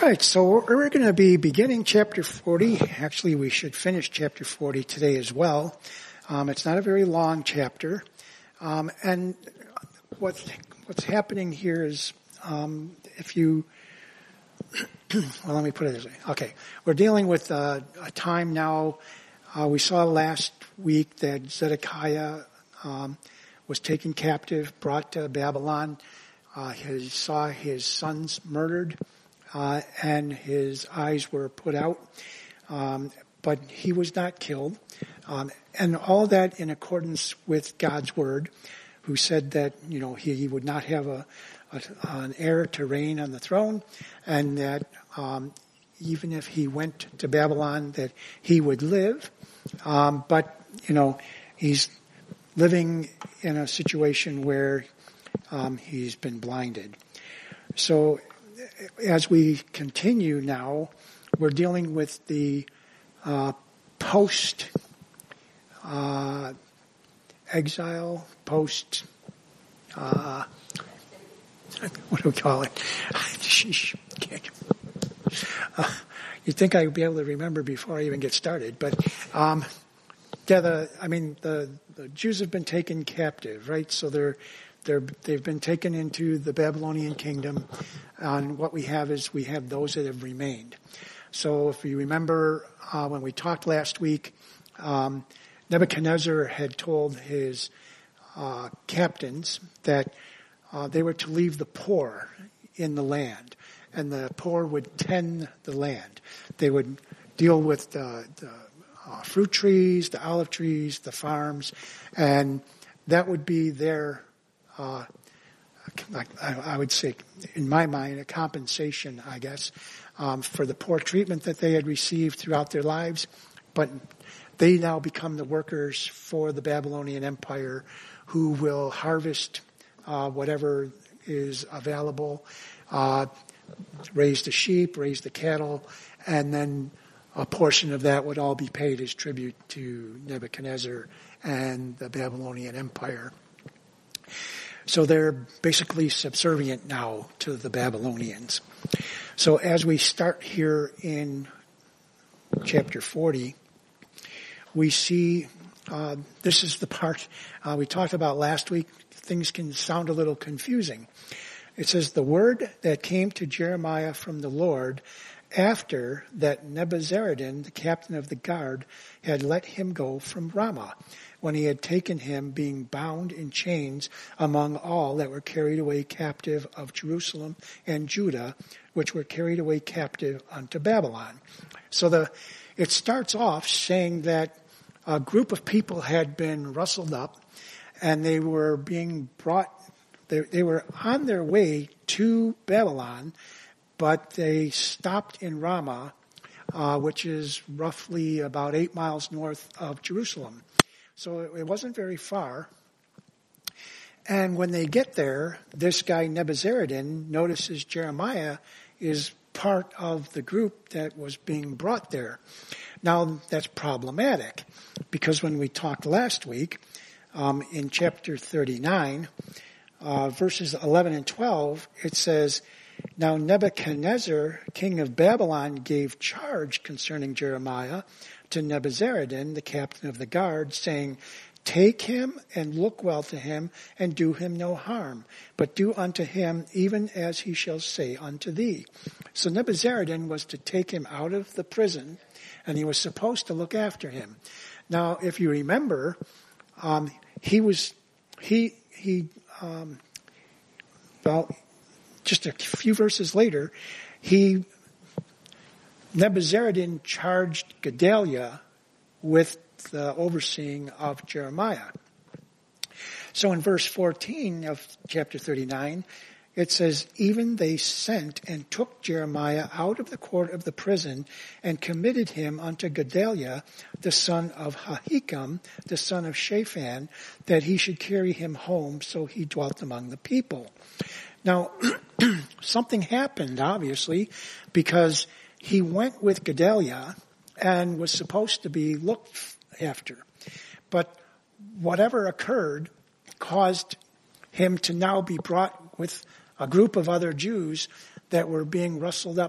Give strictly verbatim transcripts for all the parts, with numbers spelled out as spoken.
right, so we're, we're going to be beginning chapter forty. Actually, we should finish chapter forty today as well. Um, it's not a very long chapter. Um, and what, what's happening here is, um, if you, well, let me put it this way. Okay, we're dealing with uh, a time now. Uh, we saw last week that Zedekiah um, was taken captive, brought to Babylon. Uh, he saw his sons murdered. Uh, and his eyes were put out, um, but he was not killed. Um, and all that in accordance with God's word, who said that, you know, he, he would not have a, a an heir to reign on the throne, and that um, even if he went to Babylon, that he would live. Um, but, you know, he's living in a situation where um, he's been blinded. So as we continue now, we're dealing with the uh, post uh, exile, post uh, what do we call it? uh, you'd think I would be able to remember before I even get started, but um, yeah, the I mean the, the Jews have been taken captive, right? So they're They're, they've been taken into the Babylonian kingdom, and what we have is we have those that have remained. So if you remember uh, when we talked last week, um, Nebuchadnezzar had told his uh, captains that uh, they were to leave the poor in the land, and the poor would tend the land. They would deal with the, the uh, fruit trees, the olive trees, the farms, and that would be their Uh, I would say, in my mind, a compensation, I guess, um, for the poor treatment that they had received throughout their lives. But they now become the workers for the Babylonian Empire, who will harvest uh, whatever is available, uh, raise the sheep, raise the cattle, and then a portion of that would all be paid as tribute to Nebuchadnezzar and the Babylonian Empire. So they're basically subservient now to the Babylonians. So as we start here in chapter forty, we see, uh, this is the part uh, we talked about last week. Things can sound a little confusing. It says, the word that came to Jeremiah from the Lord after that Nebuzaradan, the captain of the guard, had let him go from Ramah, when he had taken him being bound in chains among all that were carried away captive of Jerusalem and Judah, which were carried away captive unto Babylon. So the it starts off saying that a group of people had been rustled up, and they were being brought, they, they were on their way to Babylon, but they stopped in Ramah, uh, which is roughly about eight miles north of Jerusalem. So it wasn't very far. And when they get there, this guy Nebuzaradan notices Jeremiah is part of the group that was being brought there. Now, that's problematic, because when we talked last week, um, in chapter thirty-nine, uh, verses eleven and twelve, it says, now Nebuchadnezzar, king of Babylon, gave charge concerning Jeremiah to Nebuzaradan, the captain of the guard, saying, take him and look well to him, and do him no harm, but do unto him even as he shall say unto thee. So Nebuzaradan was to take him out of the prison, and he was supposed to look after him. Now, if you remember, um, he was, he, he, um, well, just a few verses later, he, Nebuzaradan charged Gedaliah with the overseeing of Jeremiah. So in verse fourteen of chapter thirty-nine, it says, even they sent and took Jeremiah out of the court of the prison and committed him unto Gedaliah, the son of Ahikam, the son of Shaphan, that he should carry him home, so he dwelt among the people. Now, something happened, obviously, because he went with Gedaliah and was supposed to be looked after. But whatever occurred caused him to now be brought with a group of other Jews that were being rustled up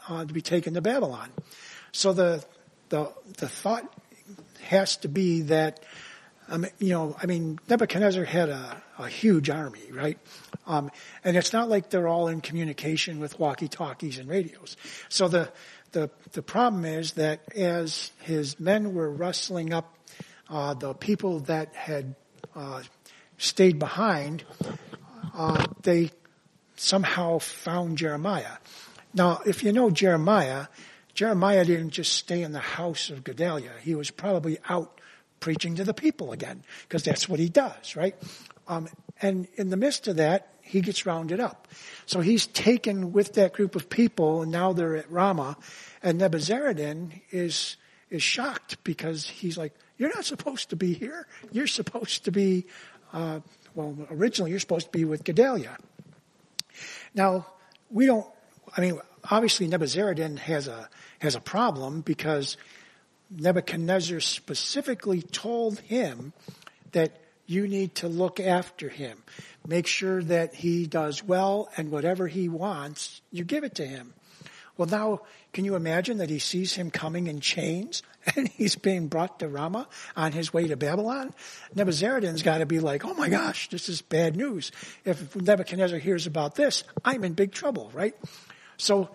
uh, to be taken to Babylon. So the the the thought has to be that, um, you know, I mean, Nebuchadnezzar had a, a huge army, right? Um, and it's not like they're all in communication with walkie-talkies and radios. So the the the problem is that as his men were rustling up uh, the people that had uh, stayed behind, uh, they somehow found Jeremiah. Now, if you know Jeremiah, Jeremiah didn't just stay in the house of Gedaliah. He was probably out preaching to the people again, because that's what he does, right? Um, and in the midst of that, he gets rounded up. So he's taken with that group of people, and now they're at Ramah, and Nebuzaradan is is shocked because he's like, you're not supposed to be here. You're supposed to be, uh, well, originally you're supposed to be with Gedaliah. Now, we don't, I mean, obviously Nebuzaradan has a has a problem because Nebuchadnezzar specifically told him that you need to look after him. Make sure that he does well, and whatever he wants, you give it to him. Well, now, can you imagine that he sees him coming in chains and he's being brought to Ramah on his way to Babylon? Nebuzaradan's got to be like, oh my gosh, this is bad news. If Nebuchadnezzar hears about this, I'm in big trouble, right? So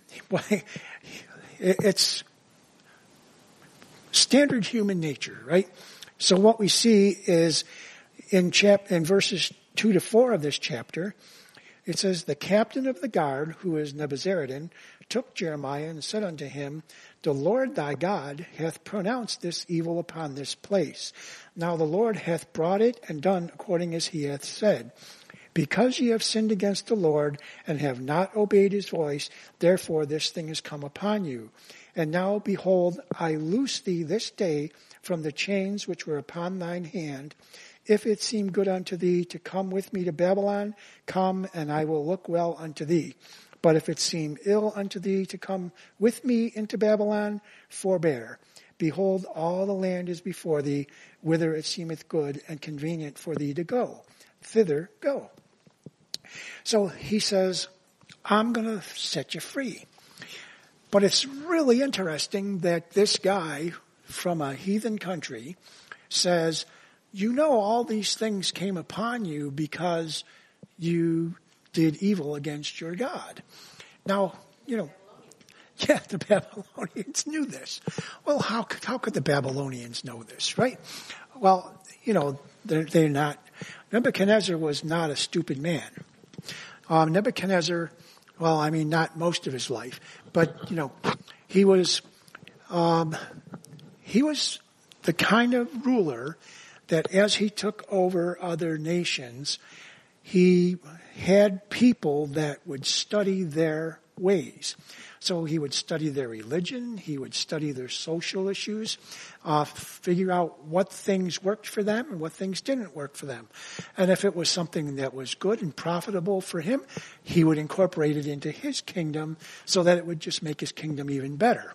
it's standard human nature, right? So what we see is in chap in verses two to four of this chapter, it says, the captain of the guard, who is Nebuzaradan, took Jeremiah and said unto him, the Lord thy God hath pronounced this evil upon this place. Now the Lord hath brought it and done according as he hath said. Because ye have sinned against the Lord and have not obeyed his voice, therefore this thing has come upon you. And now, behold, I loose thee this day from the chains which were upon thine hand. If it seem good unto thee to come with me to Babylon, come, and I will look well unto thee. But if it seem ill unto thee to come with me into Babylon, forbear. Behold, all the land is before thee, whither it seemeth good and convenient for thee to go. Thither go. So he says, I'm going to set you free. But it's really interesting that this guy from a heathen country says, you know, all these things came upon you because you did evil against your God. Now, you know, yeah, the Babylonians knew this. Well, how could, how could the Babylonians know this, right? Well, you know, they're, they're not, Nebuchadnezzar was not a stupid man. Um, Nebuchadnezzar, well, I mean, not most of his life, but, you know, he was, um, he was the kind of ruler that as he took over other nations, he had people that would study their ways. So he would study their religion, he would study their social issues, uh, figure out what things worked for them and what things didn't work for them. And if it was something that was good and profitable for him, he would incorporate it into his kingdom so that it would just make his kingdom even better.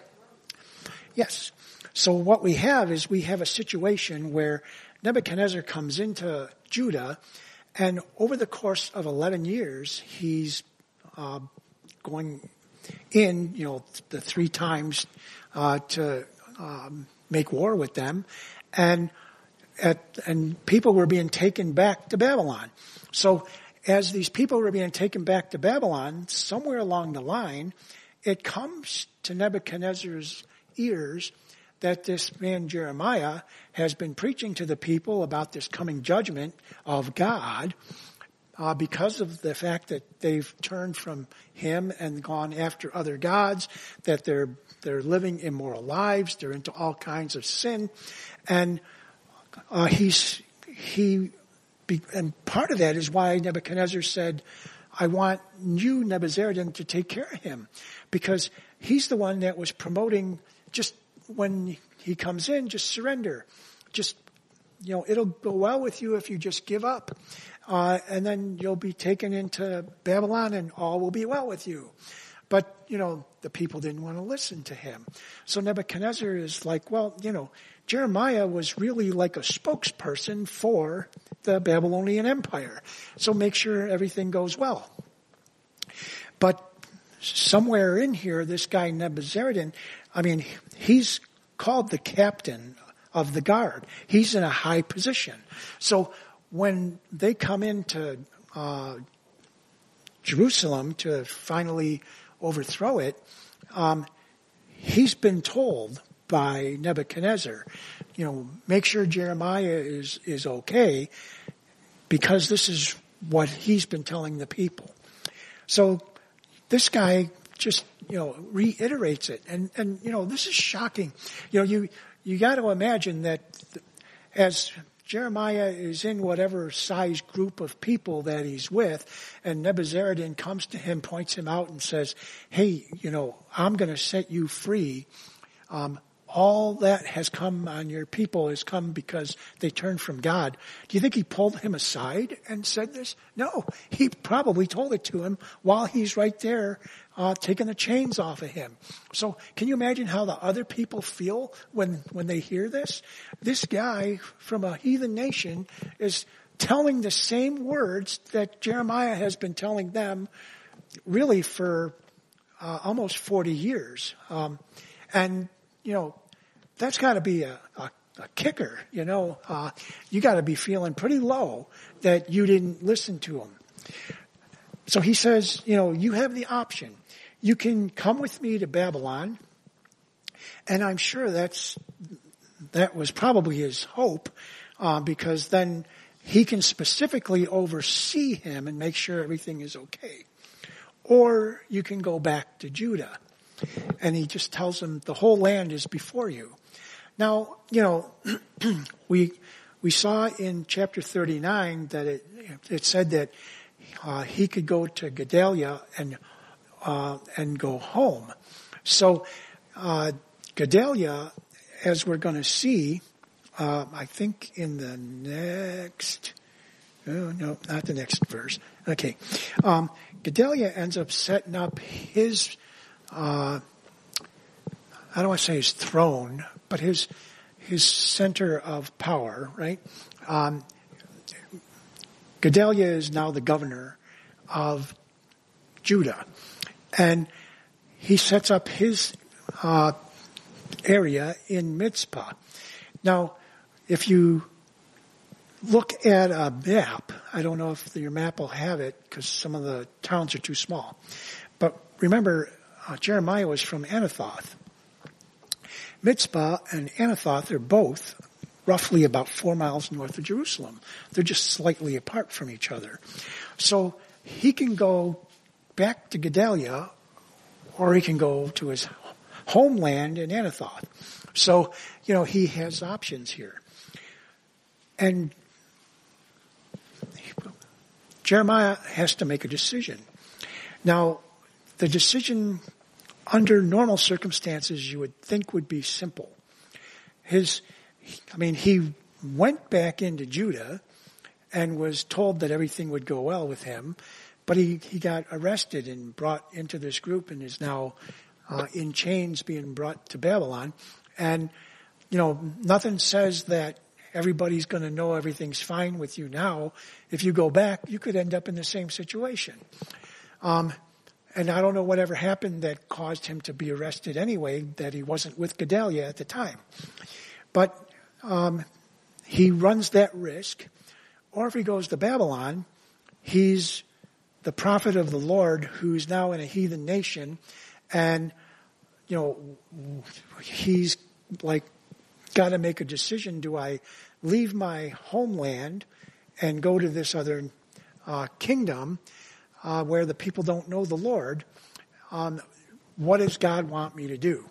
Yes. So what we have is we have a situation where Nebuchadnezzar comes into Judah, and over the course of eleven years, he's uh, going in, you know, the three times uh, to um, make war with them, and at, and people were being taken back to Babylon. So as these people were being taken back to Babylon, somewhere along the line, it comes to Nebuchadnezzar's ears that this man Jeremiah has been preaching to the people about this coming judgment of God uh, because of the fact that they've turned from him and gone after other gods, that they're they're living immoral lives, they're into all kinds of sin, and uh, he's he and part of that is why Nebuchadnezzar said, "I want you, Nebuzaradan, to take care of him," because he's the one that was promoting just. When he comes in, just surrender. Just, you know, it'll go well with you if you just give up. Uh, and then you'll be taken into Babylon and all will be well with you. But, you know, the people didn't want to listen to him. So Nebuchadnezzar is like, well, you know, Jeremiah was really like a spokesperson for the Babylonian Empire. So make sure everything goes well. But somewhere in here, this guy Nebuzaradan, I mean, he's called the captain of the guard. He's in a high position. So when they come into uh, Jerusalem to finally overthrow it, um, he's been told by Nebuchadnezzar, you know, make sure Jeremiah is, is okay, because this is what he's been telling the people. So this guy just, you know, reiterates it. And, and, you know, this is shocking. You know, you, you got to imagine that as Jeremiah is in whatever size group of people that he's with, and Nebuzaradan comes to him, points him out and says, hey, you know, I'm going to set you free. Um, all that has come on your people has come because they turned from God. Do you think he pulled him aside and said this? No, he probably told it to him while he's right there uh, taking the chains off of him. So can you imagine how the other people feel when, when they hear this? This guy from a heathen nation is telling the same words that Jeremiah has been telling them really for uh, almost forty years. Um, and You know, that's got to be a, a, a kicker, you know. Uh, you got to be feeling pretty low that you didn't listen to him. So he says, you know, you have the option. You can come with me to Babylon. And I'm sure that's that was probably his hope, uh, because then he can specifically oversee him and make sure everything is okay. Or you can go back to Judah. And he just tells them the whole land is before you. Now, you know, we we saw in chapter thirty-nine that it it said that uh, he could go to Gedaliah and uh, and go home. So uh, Gedaliah, as we're going to see, uh, I think in the next, oh no, not the next verse. Okay, um, Gedaliah ends up setting up his. Uh, I don't want to say his throne, but his his center of power, right? Um, Gedaliah is now the governor of Judah, and he sets up his uh, area in Mizpah. Now, if you look at a map, I don't know if your map will have it because some of the towns are too small, but remember. Uh, Jeremiah was from Anathoth. Mizpah and Anathoth are both roughly about four miles north of Jerusalem. They're just slightly apart from each other. So he can go back to Gedaliah, or he can go to his homeland in Anathoth. So, you know, he has options here. And Jeremiah has to make a decision. Now, the decision under normal circumstances you would think would be simple. His, I mean, he went back into Judah and was told that everything would go well with him, but he, he got arrested and brought into this group and is now uh, in chains being brought to Babylon. And, you know, nothing says that everybody's going to know everything's fine with you now. If you go back, you could end up in the same situation. Um, And I don't know whatever happened that caused him to be arrested anyway, that he wasn't with Gedaliah at the time. But um, he runs that risk. Or if he goes to Babylon, he's the prophet of the Lord who's now in a heathen nation. And, you know, he's like got to make a decision. Do I leave my homeland and go to this other uh, kingdom? Uh, where the people don't know the Lord, um, what does God want me to do?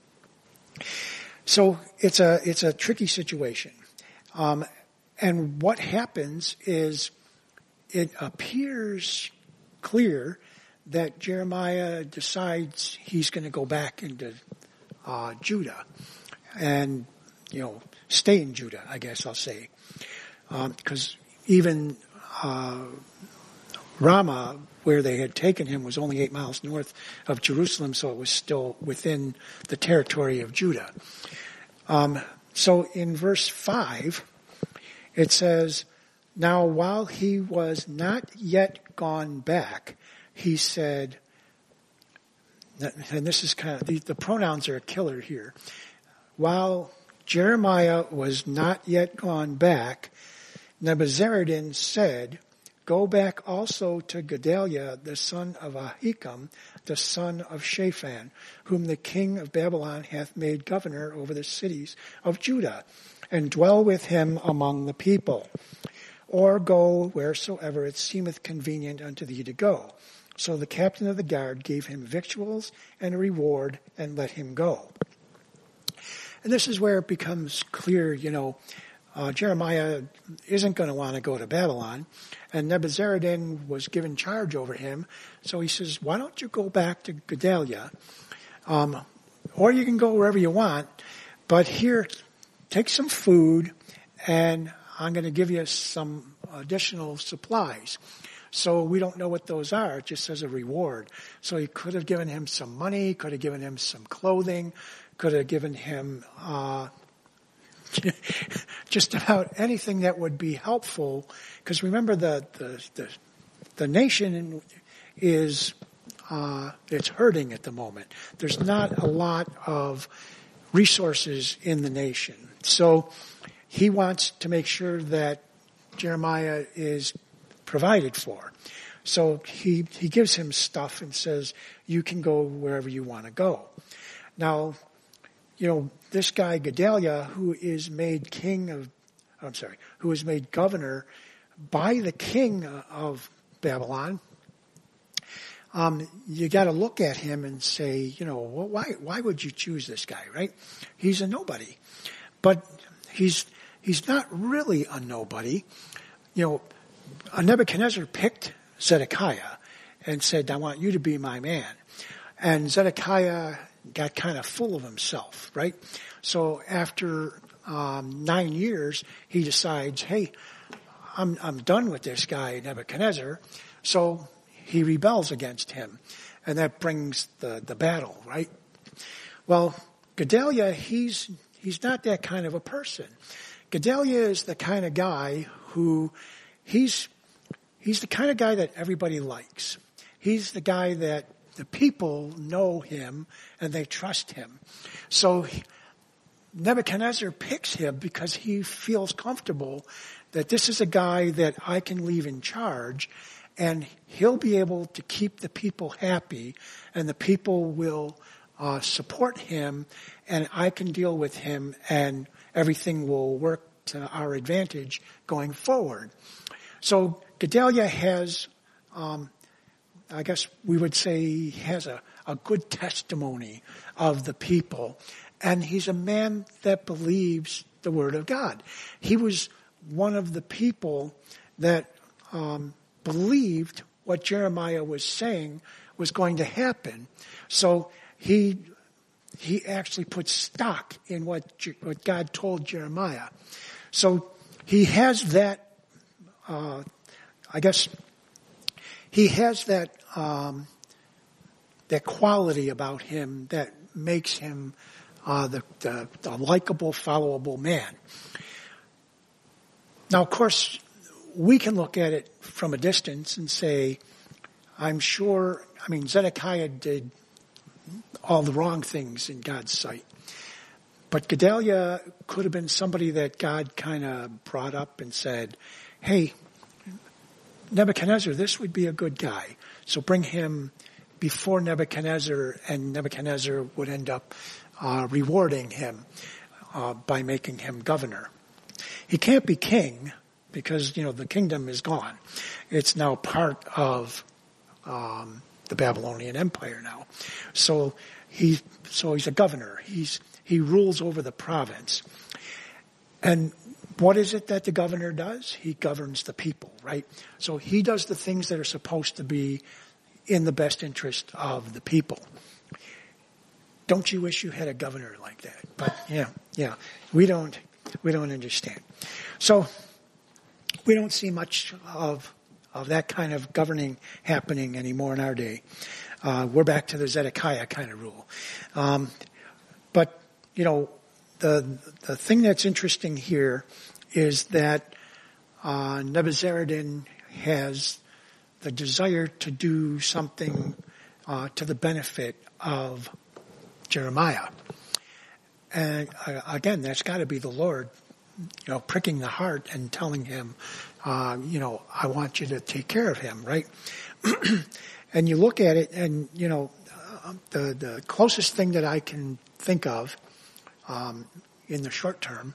So it's a it's a tricky situation, um, and what happens is it appears clear that Jeremiah decides he's going to go back into uh, Judah, and you know stay in Judah. I guess I'll say because um, even. Uh, Ramah, where they had taken him, was only eight miles north of Jerusalem, so it was still within the territory of Judah. Um, so in verse five, it says, now while he was not yet gone back, he said, and this is kind of, the, the pronouns are a killer here. While Jeremiah was not yet gone back, Nebuzaradan said, "Go back also to Gedaliah, the son of Ahikam, the son of Shaphan, whom the king of Babylon hath made governor over the cities of Judah, and dwell with him among the people. Or go wheresoever it seemeth convenient unto thee to go." So the captain of the guard gave him victuals and a reward, and let him go. And this is where it becomes clear, you know, uh, Jeremiah isn't going to want to go to Babylon, and Nebuzaradan was given charge over him. So he says, why don't you go back to Gedaliah, um, or you can go wherever you want, but here, take some food, and I'm going to give you some additional supplies. So we don't know what those are. It just says a reward. So he could have given him some money, could have given him some clothing, could have given him uh, just about anything that would be helpful. Because remember, the the the, the nation is uh, it's hurting at the moment. There's not a lot of resources in the nation. So he wants to make sure that Jeremiah is provided for. So he, he gives him stuff and says, you can go wherever you want to go. Now, you know, this guy Gedaliah, who is made king of, I'm sorry, who is made governor by the king of Babylon, um, you got to look at him and say, you know, well, why why would you choose this guy, right? He's a nobody. But he's he's not really a nobody. You know, Nebuchadnezzar picked Zedekiah and said, I want you to be my man. And Zedekiah got kind of full of himself, right? So after um, nine years, he decides, hey, I'm I'm done with this guy, Nebuchadnezzar. So he rebels against him. And that brings the, the battle, right? Well, Gedaliah, he's he's not that kind of a person. Gedaliah is the kind of guy who He's he's the kind of guy that everybody likes. He's the guy that the people know him and they trust him. So he, Nebuchadnezzar picks him because he feels comfortable that this is a guy that I can leave in charge, and he'll be able to keep the people happy, and the people will uh, support him, and I can deal with him, and everything will work to our advantage going forward. So Gedaliah has, um, I guess we would say, he has a, a good testimony of the people. And he's a man that believes the word of God. He was one of the people that um, believed what Jeremiah was saying was going to happen. So he he actually put stock in what what God told Jeremiah. So he has that. Uh, I guess he has that um, that quality about him that makes him uh, the, the, the likable, followable man. Now, of course, we can look at it from a distance and say, I'm sure, I mean, Zedekiah did all the wrong things in God's sight. But Gedaliah could have been somebody that God kind of brought up and said, hey, Nebuchadnezzar, this would be a good guy. So bring him before Nebuchadnezzar, and Nebuchadnezzar would end up uh, rewarding him uh, by making him governor. He can't be king because, you know, the kingdom is gone. It's now part of um, the Babylonian Empire now. So he, so he's a governor. He's he rules over the province. And what is it that the governor does? He governs the people, right? So he does the things that are supposed to be in the best interest of the people. Don't you wish you had a governor like that? But yeah, yeah, we don't, we don't understand. So we don't see much of of that kind of governing happening anymore in our day. Uh, we're back to the Zedekiah kind of rule. Um, but you know, the the thing that's interesting here is that uh, Nebuzaradan has the desire to do something uh, to the benefit of Jeremiah. And uh, again, that's got to be the Lord, you know, pricking the heart and telling him, uh, you know, I want you to take care of him, right? And you look at it, and you know, uh, the the closest thing that I can think of um, in the short term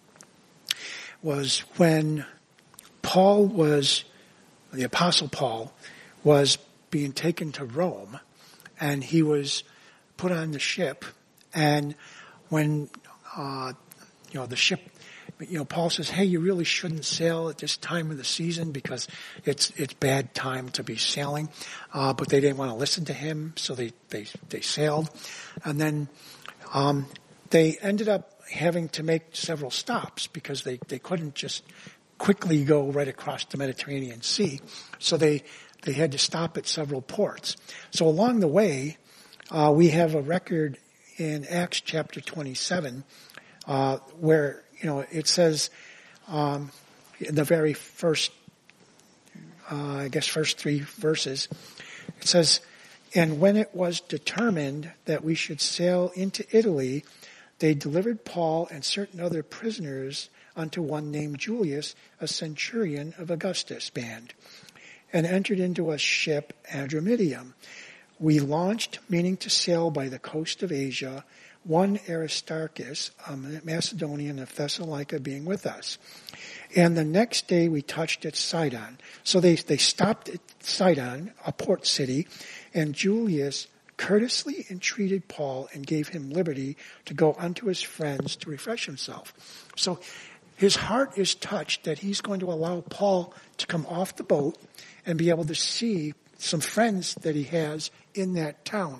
was when Paul was, the Apostle Paul, was being taken to Rome, and he was put on the ship, and when uh, you know the ship. You know, Paul says, hey, you really shouldn't sail at this time of the season because it's it's bad time to be sailing. Uh, but they didn't want to listen to him, so they, they, they sailed. And then um, they ended up having to make several stops because they, they couldn't just quickly go right across the Mediterranean Sea. So they, they had to stop at several ports. So along the way, uh, we have a record in Acts chapter twenty-seven uh, where you know, it says um, in the very first, uh, I guess, first three verses, it says, and when it was determined that we should sail into Italy, they delivered Paul and certain other prisoners unto one named Julius, a centurion of Augustus' band, and entered into a ship Adramyttium. We launched, meaning to sail by the coast of Asia, one Aristarchus, a Macedonian of Thessalonica, being with us. And the next day we touched at Sidon. So they, they stopped at Sidon, a port city, and Julius courteously entreated Paul and gave him liberty to go unto his friends to refresh himself. So his heart is touched that he's going to allow Paul to come off the boat and be able to see some friends that he has in that town.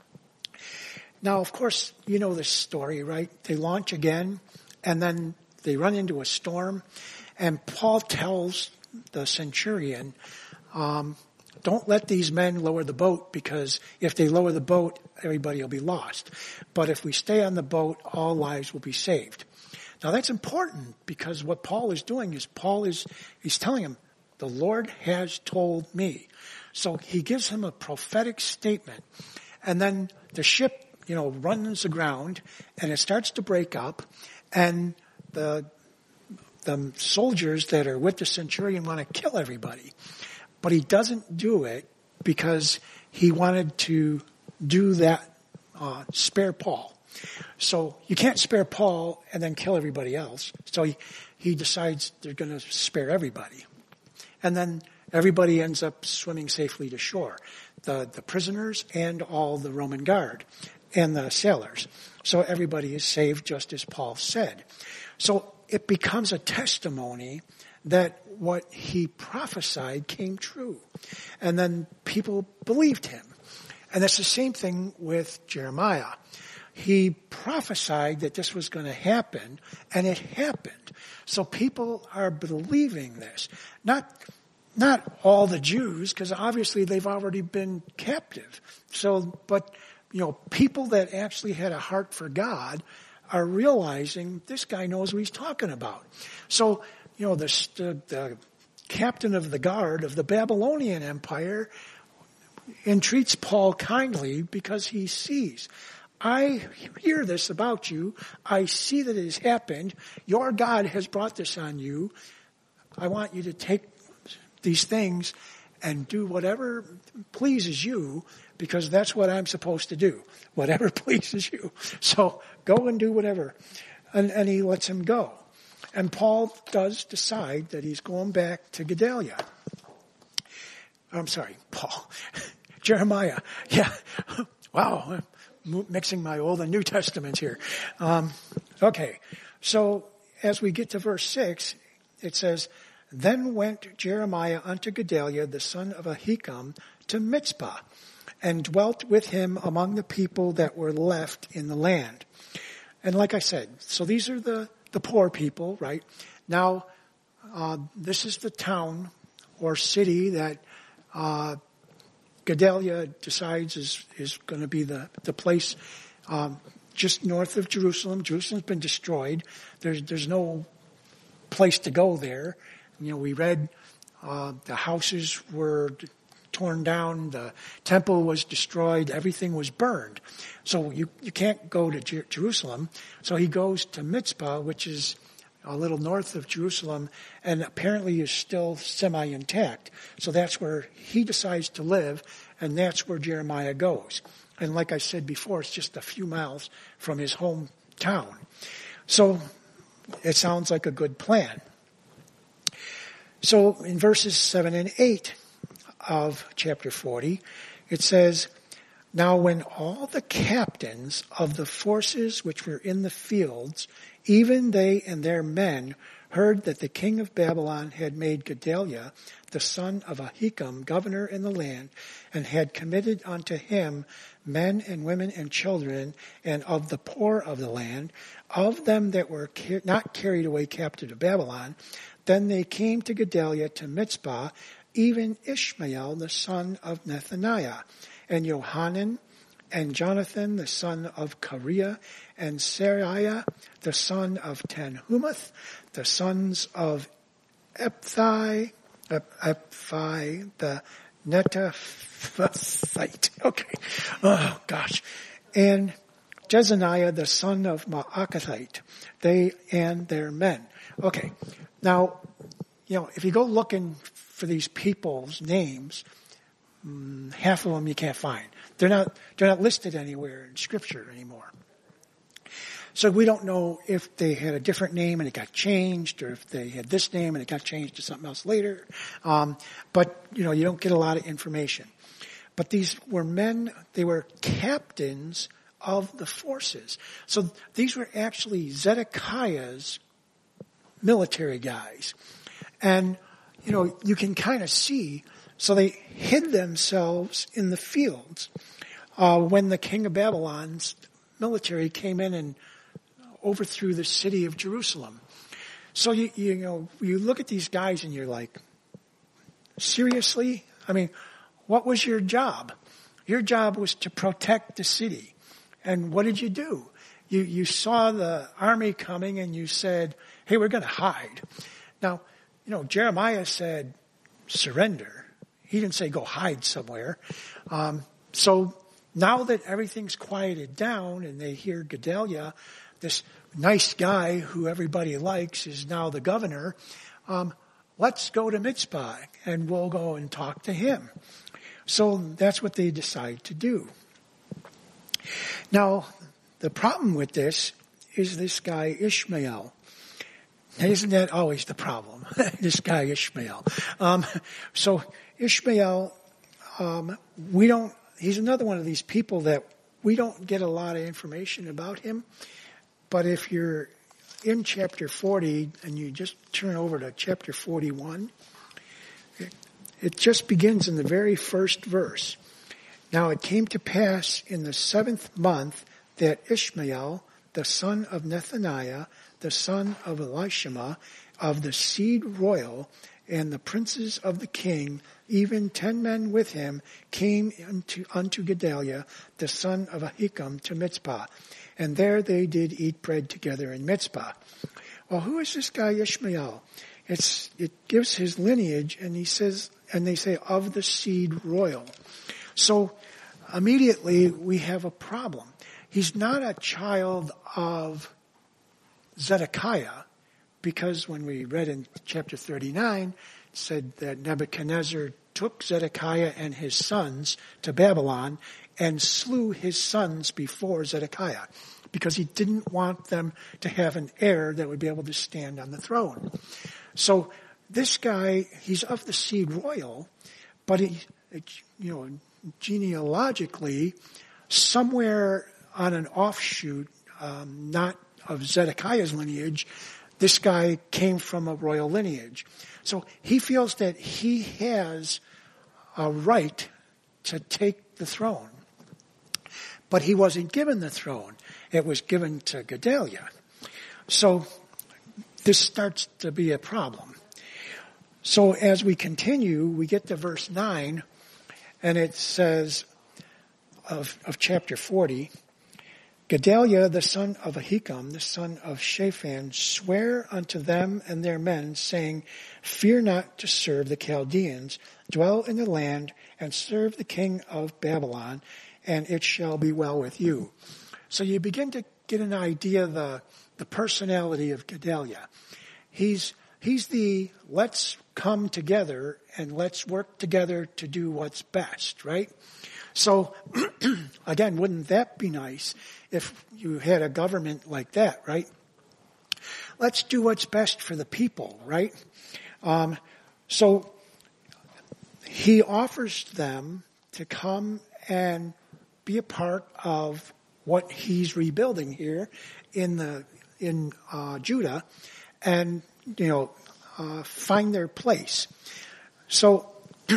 Now, of course, you know this story, right? They launch again, and then they run into a storm, and Paul tells the centurion, um, don't let these men lower the boat, because if they lower the boat, everybody will be lost. But if we stay on the boat, all lives will be saved. Now, that's important, because what Paul is doing is Paul is he's telling him, the Lord has told me. So he gives him a prophetic statement, and then the ship you know, runs aground, and it starts to break up, and the the soldiers that are with the centurion want to kill everybody. But he doesn't do it because he wanted to do that, uh, spare Paul. So you can't spare Paul and then kill everybody else. So he, he decides they're going to spare everybody. And then everybody ends up swimming safely to shore, the, the prisoners and all the Roman guard and the sailors. So everybody is saved just as Paul said. So it becomes a testimony that what he prophesied came true. And then people believed him. And that's the same thing with Jeremiah. He prophesied that this was going to happen, and it happened. So people are believing this. Not not all the Jews, because obviously they've already been captive. So, but, you know, people that actually had a heart for God are realizing this guy knows what he's talking about. So, you know, the, the, the captain of the guard of the Babylonian Empire entreats Paul kindly because he sees, I hear this about you. I see that it has happened. Your God has brought this on you. I want you to take these things and do whatever pleases you, because that's what I'm supposed to do. Whatever pleases you. So go and do whatever. And, and he lets him go. And Paul does decide that he's going back to Gedaliah. I'm sorry, Paul. Jeremiah. Yeah. Wow. I'm mixing my Old and New Testaments here. Um, okay. So as we get to verse six, it says, Then went Jeremiah unto Gedaliah, the son of Ahikam, to Mitzpah, and dwelt with him among the people that were left in the land. And like I said, so these are the, the poor people, right? Now, uh, this is the town or city that uh, Gedaliah decides is, is going to be the, the place um, just north of Jerusalem. Jerusalem's been destroyed. There's, there's no place to go there. You know, we read uh, the houses were torn down, the temple was destroyed, everything was burned. So you, you can't go to Jer- Jerusalem. So he goes to Mizpah, which is a little north of Jerusalem, and apparently is still semi-intact. So that's where he decides to live, and that's where Jeremiah goes. And like I said before, it's just a few miles from his hometown. So it sounds like a good plan. So in verses seven and eight of chapter forty, it says, "Now when all the captains of the forces which were in the fields, even they and their men, heard that the king of Babylon had made Gedaliah, the son of Ahikam, governor in the land, and had committed unto him men and women and children, and of the poor of the land, of them that were car- not carried away captive to Babylon, then they came to Gedaliah to Mizpah, even Ishmael, the son of Nethaniah, and Johanan, and Jonathan, the son of Kareah, and Seraiah, the son of Tanhumeth, the sons of Epthai, Epthai, the Netophathite." Okay. Oh, gosh. And Jezaniah, the son of Maakathite, they and their men. Okay. Now, you know, if you go looking for these people's names, um, half of them you can't find. They're not, they're not listed anywhere in Scripture anymore. So we don't know if they had a different name and it got changed, or if they had this name and it got changed to something else later. Um, but, you know, you don't get a lot of information. But these were men, they were captains of the forces. So these were actually Zedekiah's military guys. And, you know, you can kind of see, so they hid themselves in the fields uh, when the king of Babylon's military came in and overthrew the city of Jerusalem. So, you, you know, you look at these guys and you're like, seriously? I mean, what was your job? Your job was to protect the city. And what did you do? You, you saw the army coming and you said, hey, we're going to hide. Now, you know, Jeremiah said, surrender. He didn't say go hide somewhere. Um, so now that everything's quieted down and they hear Gedaliah, this nice guy who everybody likes, is now the governor, um, let's go to Mizpah and we'll go and talk to him. So that's what they decide to do. Now, the problem with this is this guy Ishmael. Isn't that always the problem? This guy Ishmael. Um, so Ishmael, um, we don't, he's another one of these people that we don't get a lot of information about him. But if you're in chapter forty and you just turn over to chapter forty-one, it, it just begins in the very first verse. "Now it came to pass in the seventh month that Ishmael, the son of Nethaniah, the son of Elishama, of the seed royal, and the princes of the king, even ten men with him, came unto, unto Gedaliah, the son of Ahikam, to Mizpah. And there they did eat bread together in Mizpah." Well, who is this guy Ishmael? It's, it gives his lineage, and he says, and they say, of the seed royal. So immediately we have a problem. He's not a child of Zedekiah, because when we read in chapter thirty-nine, it said that Nebuchadnezzar took Zedekiah and his sons to Babylon and slew his sons before Zedekiah, because he didn't want them to have an heir that would be able to stand on the throne. So this guy, he's of the seed royal, but he, you know, genealogically, somewhere on an offshoot, um, not of Zedekiah's lineage, this guy came from a royal lineage. So he feels that he has a right to take the throne. But he wasn't given the throne. It was given to Gedaliah. So this starts to be a problem. So as we continue, we get to verse nine, and it says of, of chapter forty, Gedaliah the son of Ahikam, the son of Shaphan, sware unto them and their men, saying, Fear not to serve the Chaldeans, dwell in the land, and serve the king of Babylon, and it shall be well with you. So you begin to get an idea of the, the personality of Gedaliah. He's, he's the let's come together and let's work together to do what's best, right? So, again, wouldn't that be nice if you had a government like that, right? Let's do what's best for the people, right? Um, so he offers them to come and be a part of what he's rebuilding here in the in uh, Judah, and you know, uh, find their place. So.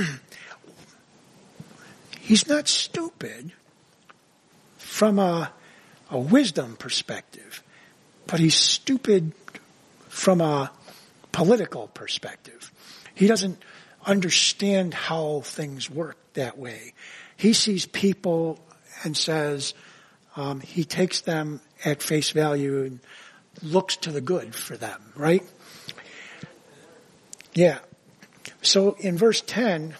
He's not stupid from a, a wisdom perspective, but he's stupid from a political perspective. He doesn't understand how things work that way. He sees people and says, um, he takes them at face value and looks to the good for them, right? Yeah. So in verse ten,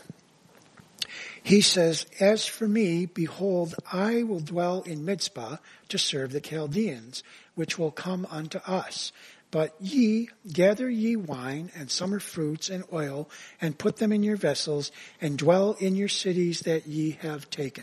he says, As for me, behold, I will dwell in Mizpah to serve the Chaldeans, which will come unto us. But ye, gather ye wine and summer fruits and oil, and put them in your vessels, and dwell in your cities that ye have taken.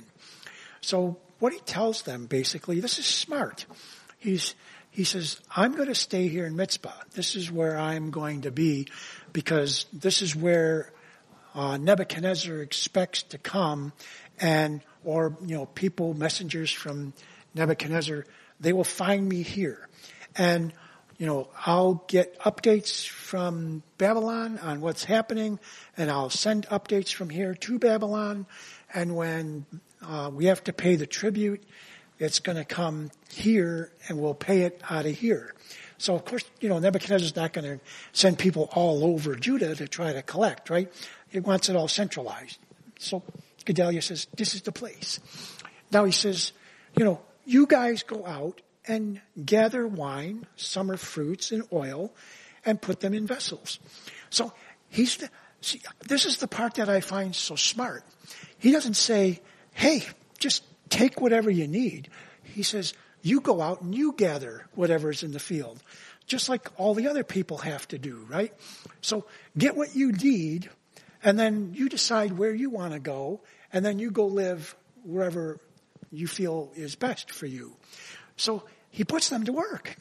So what he tells them, basically, this is smart. He's, he says, I'm going to stay here in Mizpah. This is where I'm going to be, because this is where Uh, Nebuchadnezzar expects to come, and or you know people, messengers from Nebuchadnezzar, they will find me here, and you know I'll get updates from Babylon on what's happening, and I'll send updates from here to Babylon, and when uh, we have to pay the tribute, it's going to come here, and we'll pay it out of here. So, of course, you know, Nebuchadnezzar's not going to send people all over Judah to try to collect, right? He wants it all centralized. So Gedaliah says, this is the place. Now he says, you know, you guys go out and gather wine, summer fruits, and oil, and put them in vessels. So he's, the, see, this is the part that I find so smart. He doesn't say, hey, just take whatever you need. He says, you go out and you gather whatever's in the field, just like all the other people have to do, right? So get what you need, and then you decide where you want to go, and then you go live wherever you feel is best for you. So he puts them to work.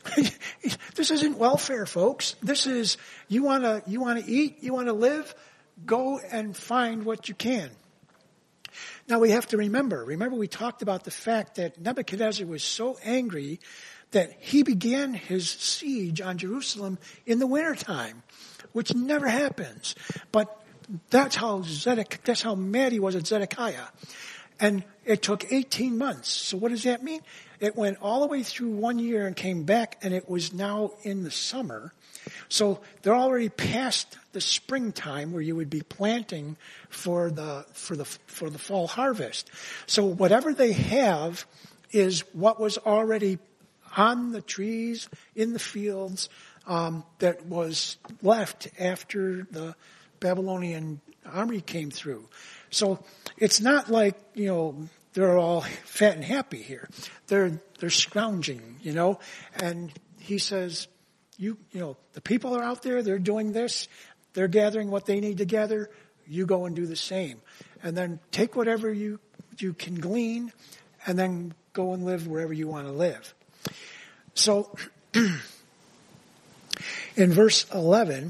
This isn't welfare, folks. This is, you want to you want to eat, you want to live, go and find what you can. Now we have to remember, remember we talked about the fact that Nebuchadnezzar was so angry that he began his siege on Jerusalem in the wintertime, which never happens. But that's how Zedek, that's how mad he was at Zedekiah. And it took eighteen months. So what does that mean? It went all the way through one year and came back, and it was now in the summer. So they're already past the springtime where you would be planting for the for the for the fall harvest. So whatever they have is what was already on the trees, in the fields, um, that was left after the Babylonian army came through. So it's not like, you know, they're all fat and happy here. They're they're scrounging, you know. And he says, you you know, the people are out there, they're doing this, they're gathering what they need to gather, you go and do the same. And then take whatever you you can glean, and then go and live wherever you want to live. So in verse eleven,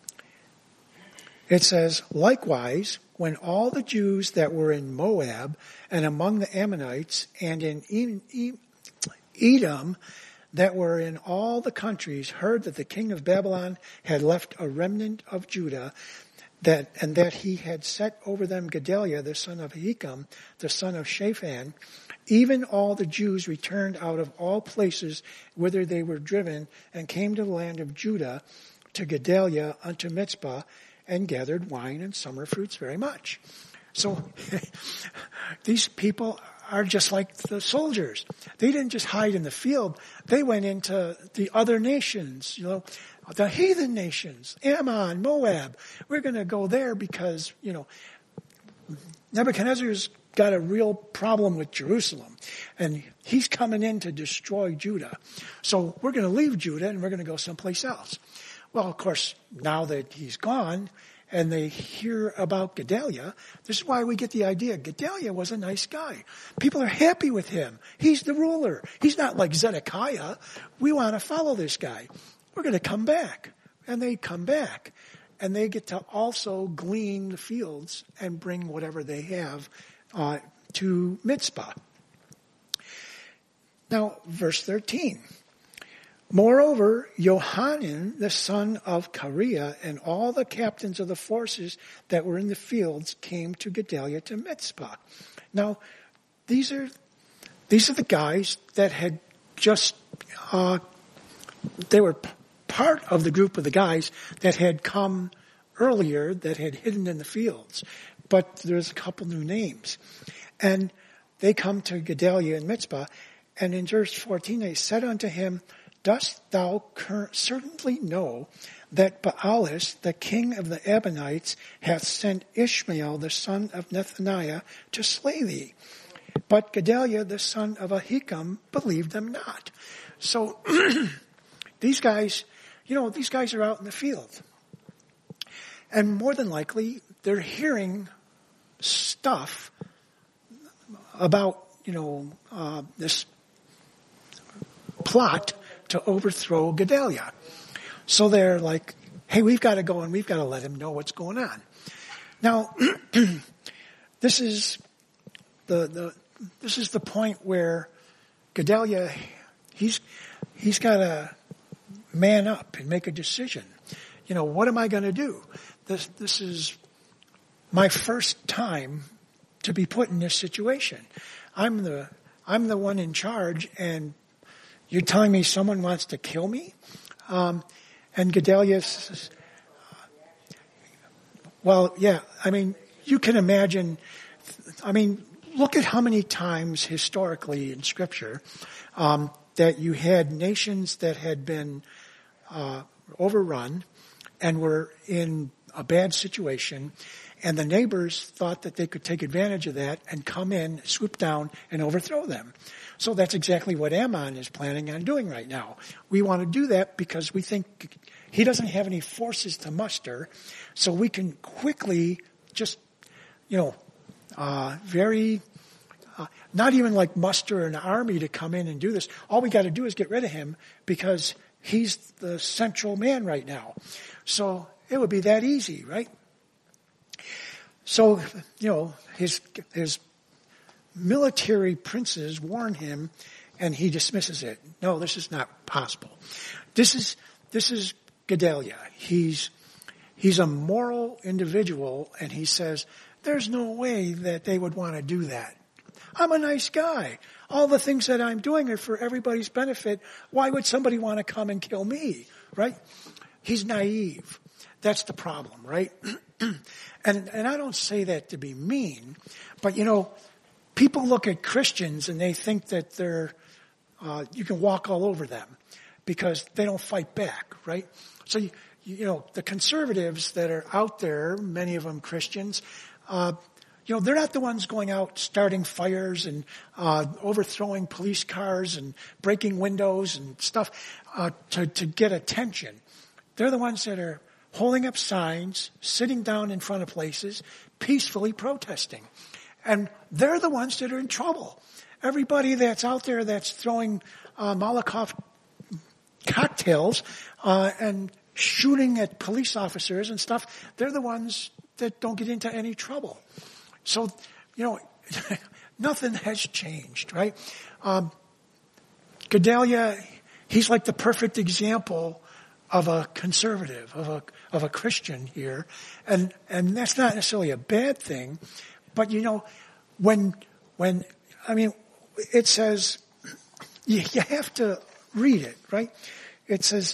it says, likewise, when all the Jews that were in Moab and among the Ammonites and in Edom that were in all the countries heard that the king of Babylon had left a remnant of Judah, that and that he had set over them Gedaliah, the son of Ahikam, the son of Shaphan, even all the Jews returned out of all places whither they were driven and came to the land of Judah, to Gedaliah unto Mizpah, and gathered wine and summer fruits very much. So these people are just like the soldiers. They didn't just hide in the field. They went into the other nations, you know, the heathen nations, Ammon, Moab. We're going to go there because, you know, Nebuchadnezzar's got a real problem with Jerusalem, and he's coming in to destroy Judah. So we're going to leave Judah and we're going to go someplace else. Well, of course, now that he's gone and they hear about Gedaliah, this is why we get the idea Gedaliah was a nice guy. People are happy with him. He's the ruler. He's not like Zedekiah. We want to follow this guy. We're going to come back. And they come back. And they get to also glean the fields and bring whatever they have uh, to Mitzpah. Now, verse thirteen. Moreover, Johanan, the son of Kareah, and all the captains of the forces that were in the fields came to Gedaliah to Mitzpah. Now, these are these are the guys that had just uh, they were p- part of the group of the guys that had come earlier, that had hidden in the fields. But there's a couple new names, and they come to Gedaliah in Mitzpah, and in verse fourteen they said unto him, Dost thou certainly know that Baalis, the king of the Ammonites, hath sent Ishmael, the son of Nethaniah, to slay thee? But Gedaliah, the son of Ahikam, believed them not. So these guys, you know, these guys are out in the field. And more than likely, they're hearing stuff about, you know, uh, this plot to overthrow Gedaliah. So they're like, hey, we've got to go and we've got to let him know what's going on. Now, this is the, the this is the point where Gedaliah, he's he's got to man up and make a decision. You know, what am I going to do? This this is my first time to be put in this situation. I'm the I'm the one in charge, and you're telling me someone wants to kill me? Um, and Gedaliah says, well, yeah, I mean, you can imagine, I mean, look at how many times historically in Scripture um, that you had nations that had been uh, overrun and were in a bad situation, and the neighbors thought that they could take advantage of that and come in, swoop down, and overthrow them. So that's exactly what Ammon is planning on doing right now. We want to do that because we think he doesn't have any forces to muster, so we can quickly just, you know, uh, very, uh, not even like muster an army to come in and do this. All we got to do is get rid of him because he's the central man right now. So it would be that easy, right? So, you know, his his military princes warn him, and he dismisses it. No, this is not possible. This is this is Gedaliah. He's he's a moral individual, and he says, there's no way that they would want to do that. I'm a nice guy. All the things that I'm doing are for everybody's benefit. Why would somebody want to come and kill me, right? He's naive. That's the problem, right? and and I don't say that to be mean, but you know, people look at Christians and they think that they're, uh, you can walk all over them because they don't fight back, right? So, you, you know, the conservatives that are out there, many of them Christians, uh, you know, they're not the ones going out starting fires and uh, overthrowing police cars and breaking windows and stuff uh, to, to get attention. They're the ones that are holding up signs, sitting down in front of places, peacefully protesting. And they're the ones that are in trouble. Everybody that's out there that's throwing uh, Molotov cocktails uh, and shooting at police officers and stuff, they're the ones that don't get into any trouble. So, you know, nothing has changed, right? Um, Gedaliah, he's like the perfect example of a conservative, of a of a Christian here, and and that's not necessarily a bad thing. But, you know, when, when, I mean, it says, you, you have to read it, right? It says,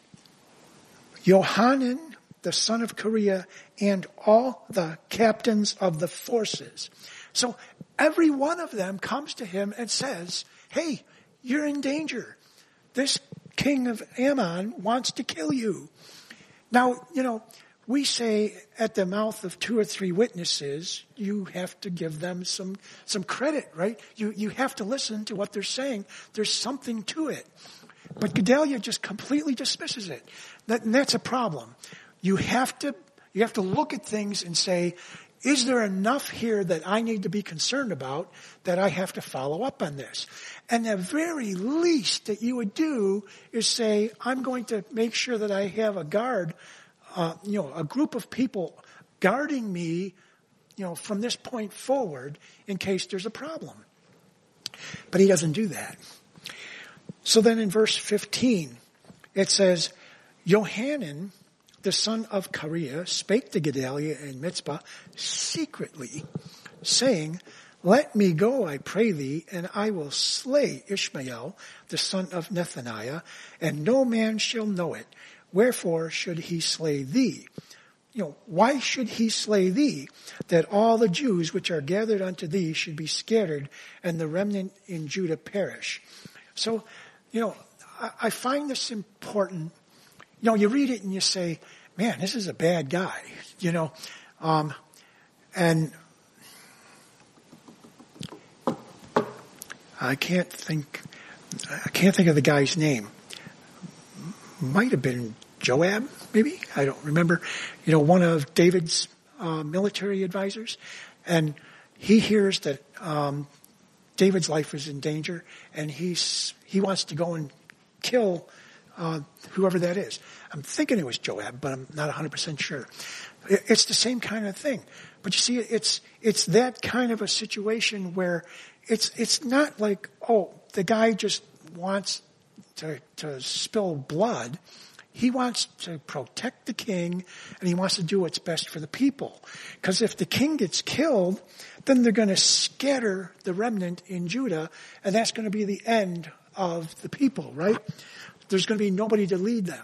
Johanan, the son of Kareah, and all the captains of the forces. So every one of them comes to him and says, hey, you're in danger. This king of Ammon wants to kill you. Now, you know, we say at the mouth of two or three witnesses, you have to give them some, some credit, right? You, you have to listen to what they're saying. There's something to it. But Gedaliah just completely dismisses it. That, and that's a problem. You have to, you have to look at things and say, is there enough here that I need to be concerned about that I have to follow up on this? And the very least that you would do is say, I'm going to make sure that I have a guard, uh, you know, a group of people guarding me, you know, from this point forward in case there's a problem. But he doesn't do that. So then in verse fifteen, it says, Johanan, the son of Kareah, spake to Gedaliah in Mizpah secretly, saying, let me go, I pray thee, and I will slay Ishmael, the son of Nethaniah, and no man shall know it. Wherefore should he slay thee? You know, why should he slay thee? That all the Jews which are gathered unto thee should be scattered, and the remnant in Judah perish. So, you know, I, I find this important. You know, you read it and you say, man, this is a bad guy, you know. Um, and I can't think, I can't think of the guy's name. Might have been Joab, maybe? I don't remember. You know, one of David's uh, military advisors. And he hears that um, David's life is in danger, and he's he wants to go and kill uh, whoever that is. I'm thinking it was Joab, but I'm not one hundred percent sure. It's the same kind of thing. But you see, it's it's that kind of a situation where it's it's not like, oh, the guy just wants to to spill blood. He wants to protect the king, and he wants to do what's best for the people. Because if the king gets killed, then they're going to scatter the remnant in Judah, and that's going to be the end of the people, right? There's going to be nobody to lead them.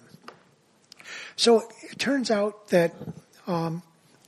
So it turns out that um,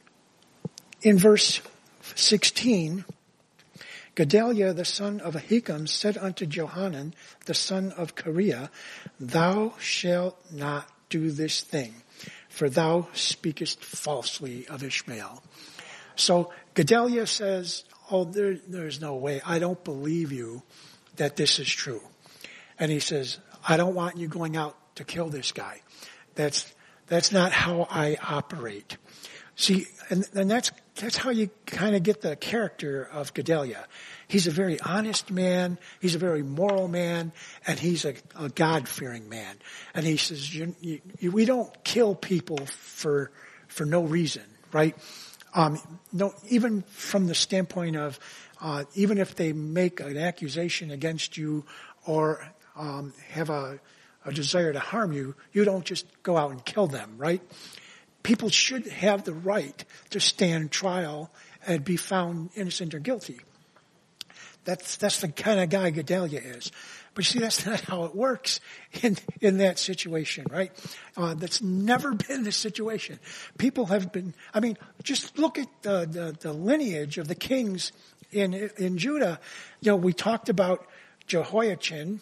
in verse sixteen, Gedaliah the son of Ahikam said unto Johanan the son of Kareah, thou shalt not do this thing, for thou speakest falsely of Ishmael. So Gedaliah says, oh, there, there's no way. I don't believe you that this is true. And he says, I don't want you going out to kill this guy. That's that's not how I operate. See, and, and that's that's how you kind of get the character of Gedaliah. He's a very honest man. He's a very moral man, and he's a, a God-fearing man. And he says, you, you, "We don't kill people for for no reason, right? Um, no, even from the standpoint of uh, even if they make an accusation against you or um, have a, a desire to harm you, you don't just go out and kill them, right? People should have the right to stand trial and be found innocent or guilty. That's that's the kind of guy Gedaliah is. But you see, that's not how it works in in that situation, right? Uh, that's never been the situation. People have been, I mean, just look at the, the, the lineage of the kings in in Judah. You know, we talked about Jehoiachin.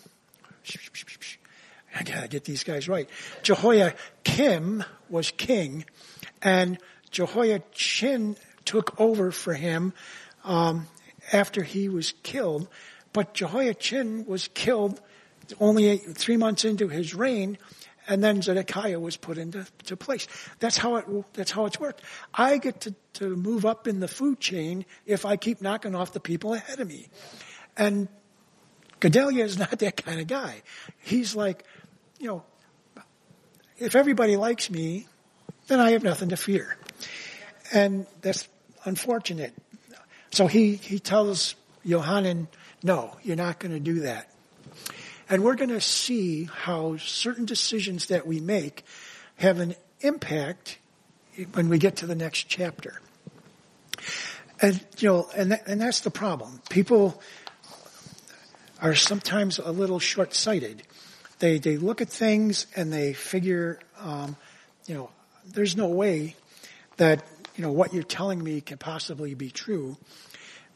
I gotta get these guys right. Jehoiakim was king, and Jehoiachin took over for him um, after he was killed. But Jehoiachin was killed only eight, three months into his reign, and then Zedekiah was put into to place. That's how it. That's how it's worked. I get to, to move up in the food chain if I keep knocking off the people ahead of me. And Gedaliah is not that kind of guy. He's like, you know, if everybody likes me, then I have nothing to fear. And that's unfortunate. So he, he tells Johanan, no, you're not going to do that. And we're going to see how certain decisions that we make have an impact when we get to the next chapter. And, you know, and, that, and that's the problem. People are sometimes a little short-sighted. They they look at things and they figure, um, you know, there's no way that, you know, what you're telling me can possibly be true.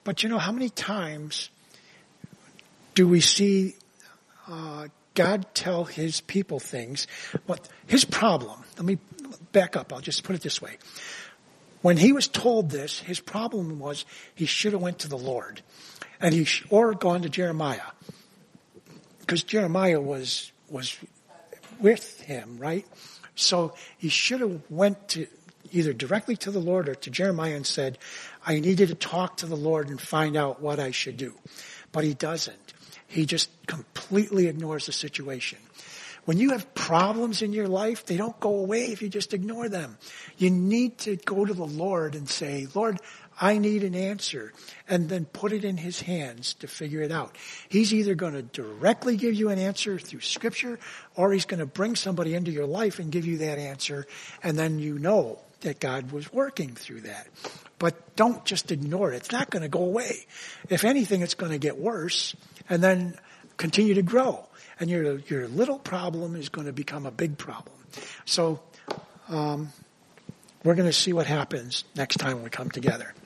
But you know, how many times do we see uh, God tell his people things? What his problem, let me back up, I'll just put it this way. When he was told this, his problem was he should have went to the Lord, and he sh- or gone to Jeremiah, because Jeremiah was was with him, right? So he should have went to either directly to the Lord or to Jeremiah and said, I needed to talk to the Lord and find out what I should do. But he doesn't. He just completely ignores the situation. When you have problems in your life, they don't go away if you just ignore them. You need to go to the Lord and say, Lord, I need an answer, and then put it in his hands to figure it out. He's either going to directly give you an answer through Scripture, or he's going to bring somebody into your life and give you that answer, and then you know that God was working through that. But don't just ignore it. It's not going to go away. If anything, it's going to get worse, and then continue to grow. And your your little problem is going to become a big problem. So um, we're going to see what happens next time we come together.